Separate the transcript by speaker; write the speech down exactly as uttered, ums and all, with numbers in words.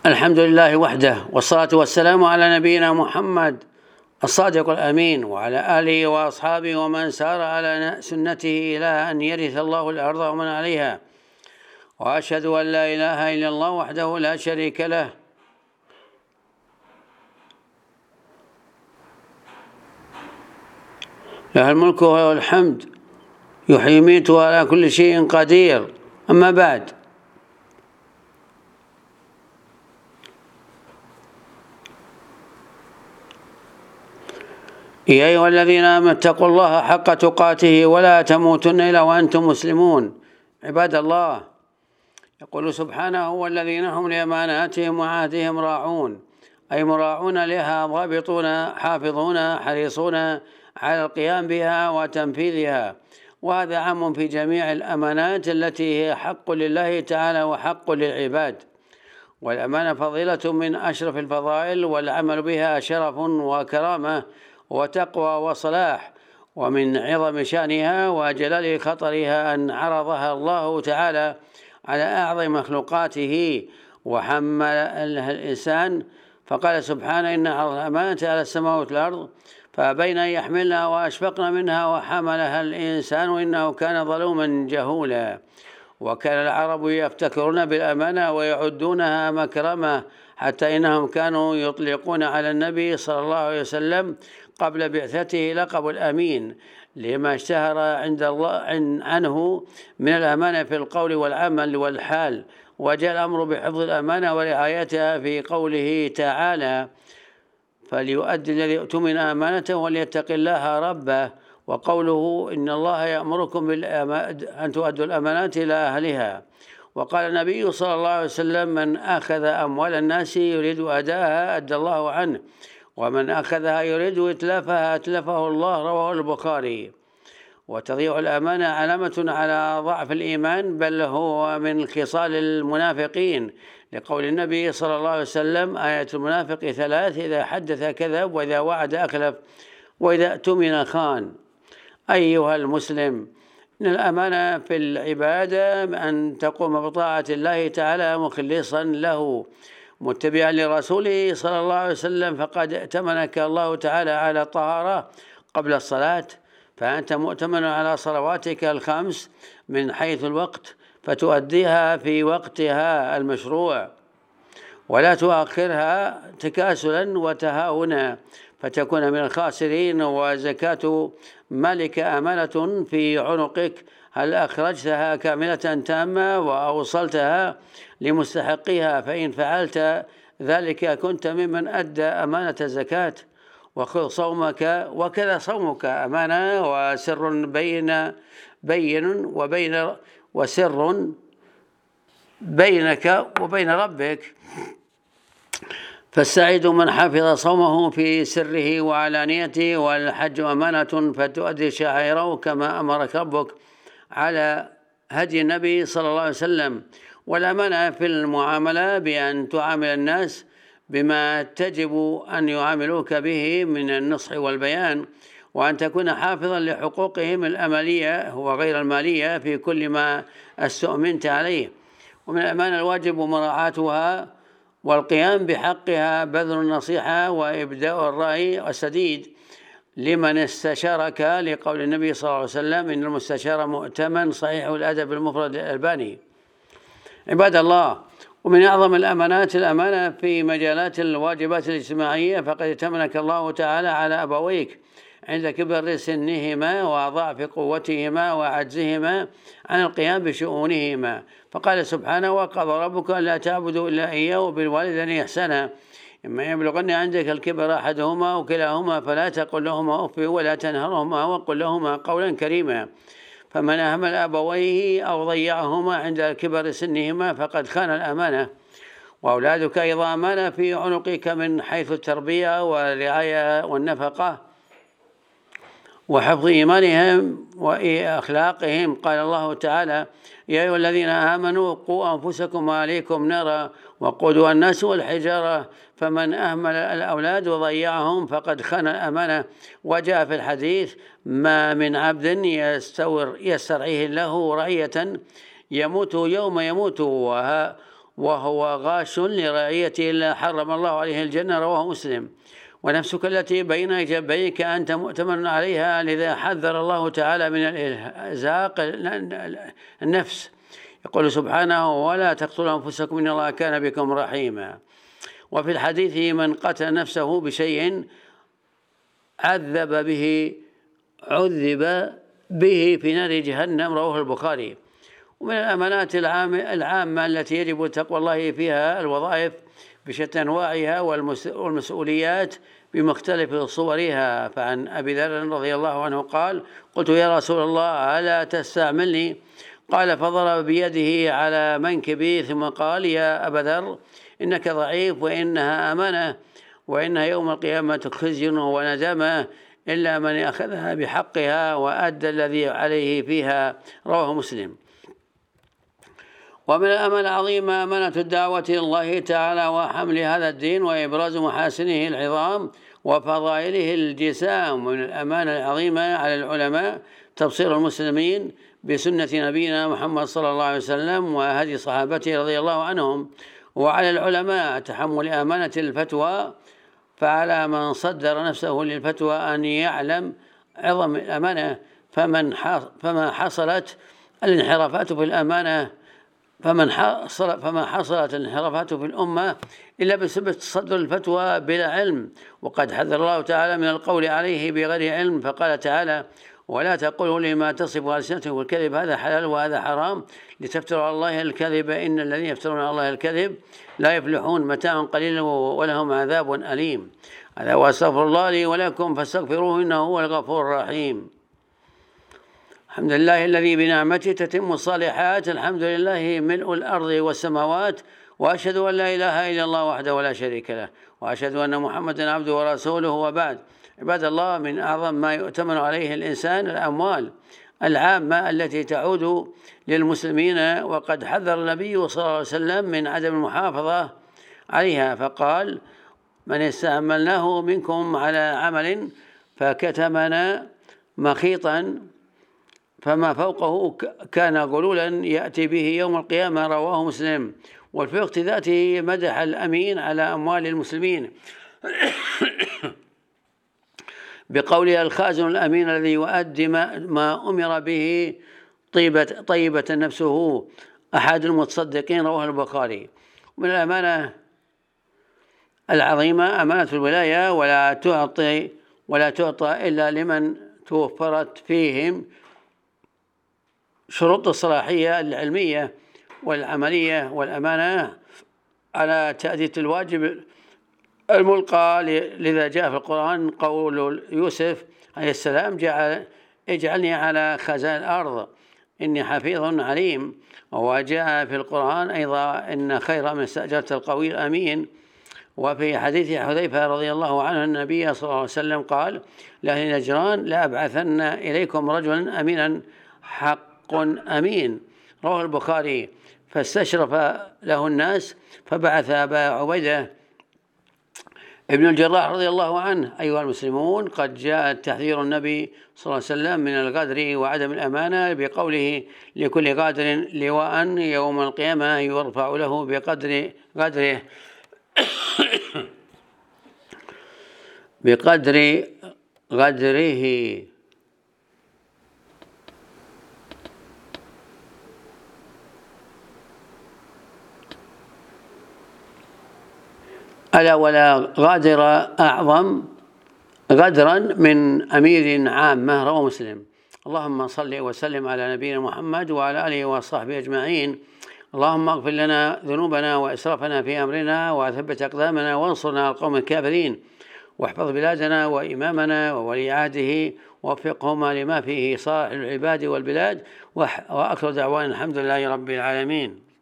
Speaker 1: الحمد لله وحده، والصلاة والسلام على نبينا محمد الصادق الأمين وعلى آله وأصحابه ومن سار على سنته إلى أن يرث الله الأرض ومن عليها. وأشهد أن لا إله إلا الله وحده لا شريك له، له الملك وله الحمد، يحيي ويميت على كل شيء قدير. أما بعد، يا أيها الذين آمنوا اتقوا الله حق تقاته ولا تموتن إلا وأنتم مسلمون. عباد الله، يقول سبحانه: والذين هم لأماناتهم وعهدهم راعون، أي مراعون لها، ضابطون، حافظون، حريصون على القيام بها وتنفيذها. وهذا عام في جميع الأمانات التي هي حق لله تعالى وحق للعباد. والأمانة فضيلة من أشرف الفضائل، والعمل بها شرف وكرامة وتقوى وصلاح، ومن عظم شأنها وجلال خطرها أن عرضها الله تعالى على أعظم مخلوقاته وحملها الإنسان، فقال سبحانه: إن عرض الأمانة على السماوات والأرض فأبين أن يحملنها وأشفقن منها وحملها الإنسان إنه كان ظلوما جهولا. وكان العرب يفتكرون بالأمانة ويعدونها مكرمة، حتى إنهم كانوا يطلقون على النبي صلى الله عليه وسلم قبل بعثته لقب الأمين، لما اشتهر عند الله عنه من الأمانة في القول والعمل والحال. وجاء الأمر بحفظ الأمانة ورعايتها في قوله تعالى: فليؤدي الذي اؤتمن أمانته وليتق الله ربه. وقوله: إن الله يأمركم أن تؤدوا الأمانات إلى أهلها. وقال النبي صلى الله عليه وسلم: من أخذ أموال الناس يريد أداءها أدى الله عنه، ومن أخذها يريد إتلافها أتلفه الله. رواه البخاري. وتضييع الأمانة علامة على ضعف الإيمان، بل هو من خصال المنافقين، لقول النبي صلى الله عليه وسلم: آية المنافق ثلاث: إذا حدث كذب، وإذا وعد أخلف، وإذا اؤتمن خان. أيها المسلم، إن الأمانة في العبادة أن تقوم بطاعة الله تعالى مخلصا له متبعا لرسوله صلى الله عليه وسلم، فقد ائتمنك الله تعالى على الطهارة قبل الصلاة، فأنت مؤتمن على صلواتك الخمس من حيث الوقت، فتؤديها في وقتها المشروع ولا تؤخرها تكاسلا وتهاونا فتكون من الخاسرين. وزكاة مالك أمانة في عنقك، هل أخرجتها كاملة تامة وأوصلتها لمستحقها؟ فإن فعلت ذلك كنت ممن أدى أمانة الزكاة. وخذ صومك، وكذا صومك أمانة وسر بين بين وبين وسر بينك وبين ربك. فالسعيد من حفظ صومه في سره وعلانيته. والحج أمانة فتؤدي شعائره كما أمرك ربك على هدي النبي صلى الله عليه وسلم. والأمانة في المعاملة بأن تعامل الناس بما تجب أن يعاملوك به من النصح والبيان، وأن تكون حافظا لحقوقهم الأمالية وغير المالية في كل ما استؤمنت عليه. ومن الأمانة الواجب مراعاتها والقيام بحقها، بذل النصيحة وإبداء الرأي السديد لمن استشارك، لقول النبي صلى الله عليه وسلم: إن المستشار مؤتمن. صحيح الأدب المفرد الألباني. عباد الله، ومن أعظم الأمانات الأمانة في مجالات الواجبات الاجتماعية، فقد ائتمنك الله تعالى على أبويك عند كبر سنهما وضعف قوتهما وعجزهما عن القيام بشؤونهما، فقال سبحانه: وقضى ربك ألا تعبدوا إلا إياه وبالوالدين إحسانا، إما يبلغن عندك الكبر أحدهما أو كلاهما فلا تقل لهما أف ولا تنهرهما وقل لهما قولا كريما. فمن أهمل أبويه أو ضيعهما عند كبر سنهما فقد خان الأمانة. وأولادك أيضا أمانة في عنقك من حيث التربية والرعاية والنفقة وحفظ إيمانهم وأخلاقهم. قال الله تعالى: يا أيها الذين آمنوا قوا أنفسكم وأهليكم نارا وقودها الناس والحجارة. فمن أهمل الأولاد وضيعهم فقد خان الأمانة. وجاء في الحديث: ما من عبد يستور يسترعيه له رعية يموت يوم يموت وهو غاش لرعيته إلا حرم الله عليه الجنة، رواه مسلم. ونفسك التي بين جنبيك أنت مؤتمن عليها، لذا حذر الله تعالى من الإزهاق النفس. يقول سبحانه: ولا تقتلوا أنفسكم إن الله كان بكم رحيما. وفي الحديث: من قتل نفسه بشيء عذب به عذب به في نار جهنم، رواه البخاري. ومن الأمانات العامة التي يجب تقوى الله فيها الوظائف بشتى أنواعها والمسؤوليات بمختلف صورها. فعن أبي ذر رضي الله عنه قال: قلت يا رسول الله ألا تستعملني؟ قال: فضرب بيده على منكبي ثم قال: يا أبا ذر إنك ضعيف، وإنها أمانة، وإنها يوم القيامة خزي وندامة، إلا من أخذها بحقها وأدى الذي عليه فيها، رواه مسلم. ومن الأمانة العظيمة أمانة الدعوة إلى الله تعالى وحمل هذا الدين وإبراز محاسنه العظام وفضائله الجسام. ومن الأمانة العظيمة على العلماء تبصير المسلمين بسنة نبينا محمد صلى الله عليه وسلم وهدي صحابته رضي الله عنهم. وعلى العلماء تحمل أمانة الفتوى، فعلى من صدر نفسه للفتوى أن يعلم عظم الأمانة. فمن فما حصلت الانحرافات في الأمانة فمن حصل فما حصلت الانحرافات في الأمة إلا بسبب تصدر الفتوى بلا علم. وقد حذر الله تعالى من القول عليه بغير علم، فقال تعالى: ولا تقولوا لما تصف ألسنتكم الكذب هذا حلال وهذا حرام لتفتروا على الله الكذب إن الذين يفترون على الله الكذب لا يفلحون، متاع قليل ولهم عذاب أليم. هذا وأستغفر الله لي ولكم فاستغفروه إنه هو الغفور الرحيم. الحمد لله الذي بنعمته تتم الصالحات، الحمد لله ملء الأرض والسماوات، وأشهد أن لا إله إلا الله وحده لا شريك له، وأشهد أن محمدا عبده ورسوله. وبعد، عباد الله، من أعظم ما يؤتمن عليه الإنسان الأموال العامة التي تعود للمسلمين، وقد حذر النبي صلى الله عليه وسلم من عدم المحافظة عليها، فقال: من استعملناه منكم على عمل فكتمنا مخيطا فما فوقه كان غلولا يأتي به يوم القيامة، رواه مسلم. وفي وقت ذاته مدح الأمين على أموال المسلمين بقوله: الخازن الأمين الذي يؤدي ما أمر به طيبة, طيبة نفسه أحد المتصدقين، رواه البخاري. ومن الأمانة العظيمة أمانة الولاية، ولا تعطي ولا تعطى إلا لمن توفرت فيهم شروط الصلاحية العلمية والعملية والأمانة على تأدية الواجب الملقى. لذا جاء في القرآن قول يوسف عليه السلام: جعل اجعلني على خزائن الأرض إني حفيظ عليم. وجاء في القرآن أيضا: إن خير من استأجرت القوي الأمين. وفي حديث حذيفة رضي الله عنه النبي صلى الله عليه وسلم قال: لأهل نجران لأبعثن إليكم رجلا أمينا حق أمين، رواه البخاري. فاستشرف له الناس فبعث أبا عبيدة ابن الجراح رضي الله عنه. أيها المسلمون، قد جاء تحذير النبي صلى الله عليه وسلم من الغدر وعدم الأمانة بقوله: لكل غادر لواء يوم القيامة يرفع له بقدر غدره بقدر غدره. ألا ولا غادر أعظم غدرا من أمير عامة، رواه مسلم. اللهم صل وسلم على نبينا محمد وعلى آله وصحبه أجمعين. اللهم اغفر لنا ذنوبنا وإسرافنا في أمرنا وثبت أقدامنا وانصرنا على القوم الكافرين، واحفظ بلادنا وإمامنا وولي عهده ووفقهما لما فيه صالح العباد والبلاد. وآخر دعوانا الحمد لله رب العالمين.